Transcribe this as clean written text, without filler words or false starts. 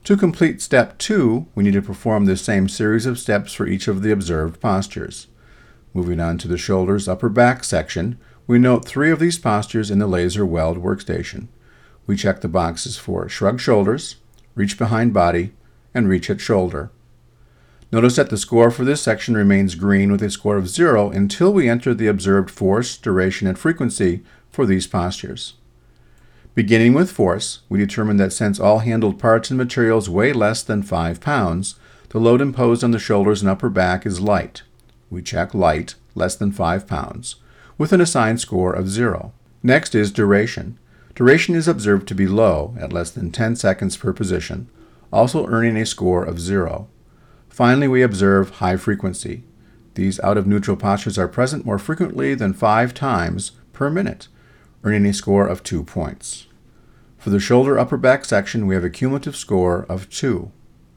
To complete step 2, we need to perform the same series of steps for each of the observed postures. Moving on to the shoulders upper back section, we note 3 of these postures in the laser weld workstation. We check the boxes for shrug shoulders, reach behind body, and reach at shoulder. Notice that the score for this section remains green with a score of 0 until we enter the observed force, duration, and frequency for these postures. Beginning with force, we determine that since all handled parts and materials weigh less than 5 pounds, the load imposed on the shoulders and upper back is light. We check light, less than 5 pounds, with an assigned score of 0. Next is duration. Duration is observed to be low, at less than 10 seconds per position, also earning a score of 0. Finally, we observe high frequency. These out-of-neutral postures are present more frequently than 5 times per minute, earning a score of 2 points. For the shoulder upper back section, we have a cumulative score of 2.